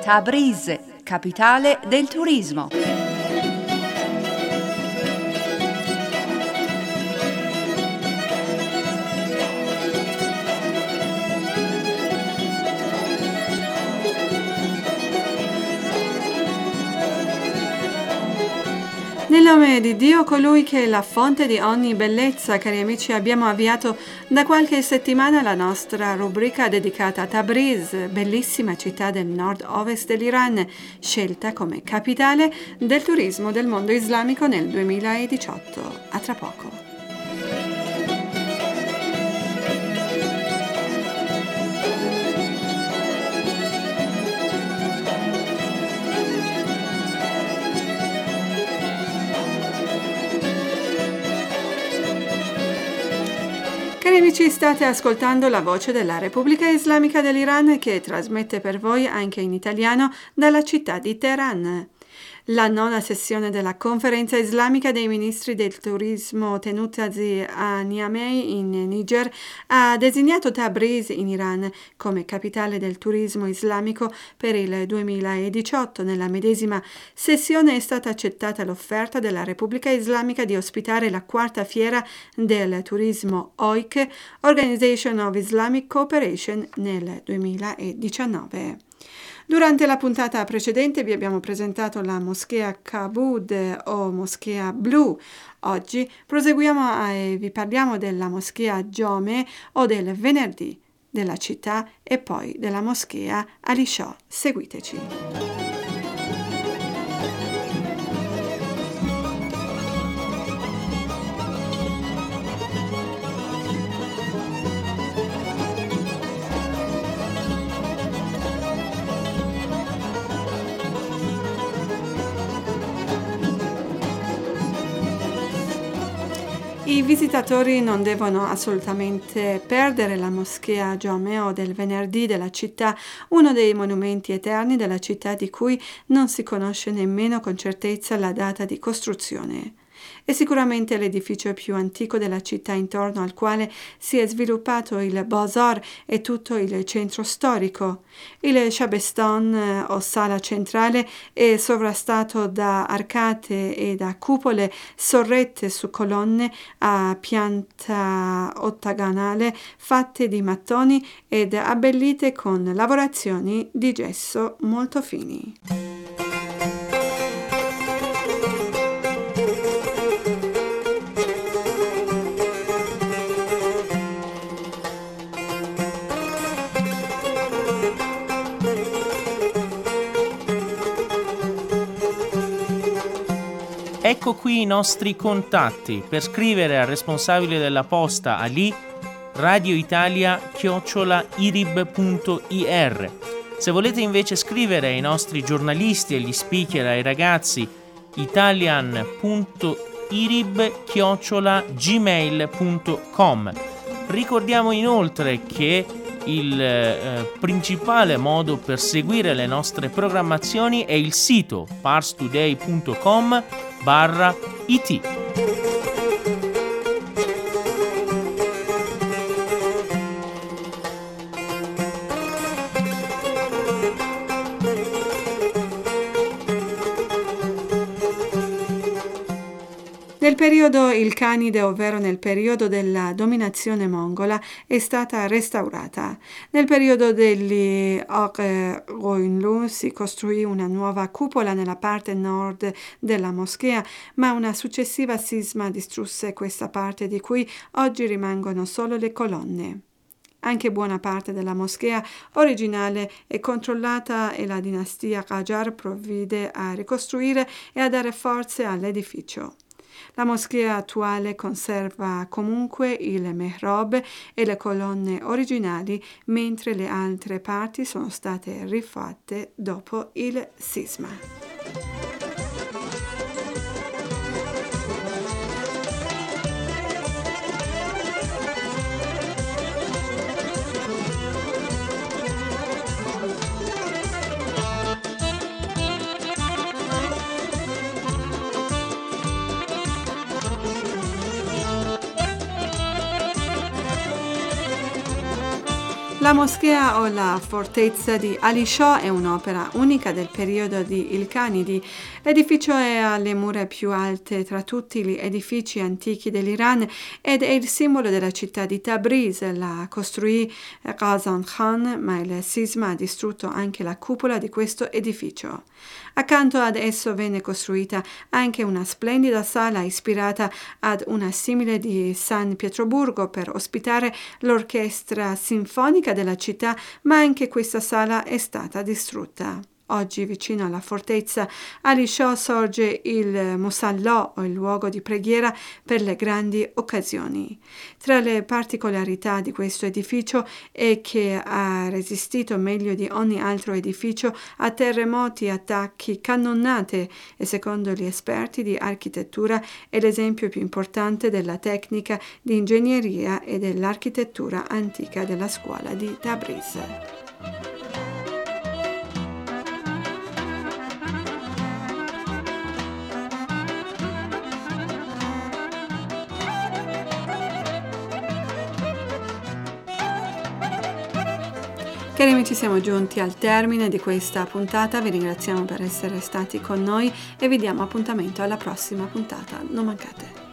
Tabriz, capitale del turismo. Nel nome di Dio, colui che è la fonte di ogni bellezza, cari amici, abbiamo avviato da qualche settimana la nostra rubrica dedicata a Tabriz, bellissima città del nord-ovest dell'Iran, scelta come capitale del turismo del mondo islamico nel 2018. A tra poco. Cari amici, state ascoltando la voce della Repubblica Islamica dell'Iran che trasmette per voi anche in italiano dalla città di Teheran. La nona sessione della Conferenza Islamica dei Ministri del Turismo tenutasi a Niamey in Niger ha designato Tabriz in Iran come capitale del turismo islamico per il 2018. Nella medesima sessione è stata accettata l'offerta della Repubblica Islamica di ospitare la quarta fiera del turismo OIC, Organization of Islamic Cooperation, nel 2019. Durante la puntata precedente vi abbiamo presentato la moschea Kabud o moschea blu. Oggi proseguiamo e vi parliamo della moschea Jome o del venerdì della città e poi della moschea Alisha. Seguiteci. I visitatori non devono assolutamente perdere la moschea Jome del venerdì della città, uno dei monumenti eterni della città di cui non si conosce nemmeno con certezza la data di costruzione. È sicuramente l'edificio più antico della città intorno al quale si è sviluppato il Bazar e tutto il centro storico. Il Shabestan o sala centrale è sovrastato da arcate e da cupole sorrette su colonne a pianta ottagonale fatte di mattoni ed abbellite con lavorazioni di gesso molto fini. Ecco qui i nostri contatti per scrivere al responsabile della posta Ali radioitalia@irib.ir. Se volete invece scrivere ai nostri giornalisti, agli speaker, ai ragazzi, italian.irib@gmail.com. Ricordiamo inoltre che il principale modo per seguire le nostre programmazioni è il sito parstoday.com/it. Nel periodo Ilkhanide, ovvero nel periodo della dominazione mongola, è stata restaurata. Nel periodo degli Oghoinlu si costruì una nuova cupola nella parte nord della moschea, ma una successiva sisma distrusse questa parte di cui oggi rimangono solo le colonne. Anche buona parte della moschea originale è controllata e la dinastia Qajar provvide a ricostruire e a dare forze all'edificio. La moschea attuale conserva comunque il mihrab e le colonne originali, mentre le altre parti sono state rifatte dopo il sisma. La moschea o la fortezza di Ali Shah è un'opera unica del periodo di Ilkhanidi. L'edificio è alle mura più alte tra tutti gli edifici antichi dell'Iran ed è il simbolo della città di Tabriz. La costruì Ghazan Khan, ma il sisma ha distrutto anche la cupola di questo edificio. Accanto ad esso venne costruita anche una splendida sala ispirata ad una simile di San Pietroburgo per ospitare l'orchestra sinfonica della città, ma anche questa sala è stata distrutta. Oggi, vicino alla fortezza Ali Shah, sorge il Musalla, o il luogo di preghiera per le grandi occasioni. Tra le particolarità di questo edificio è che ha resistito meglio di ogni altro edificio a terremoti, attacchi, cannonate e, secondo gli esperti di architettura, è l'esempio più importante della tecnica di ingegneria e dell'architettura antica della scuola di Tabriz. Cari amici, siamo giunti al termine di questa puntata, vi ringraziamo per essere stati con noi e vi diamo appuntamento alla prossima puntata, non mancate.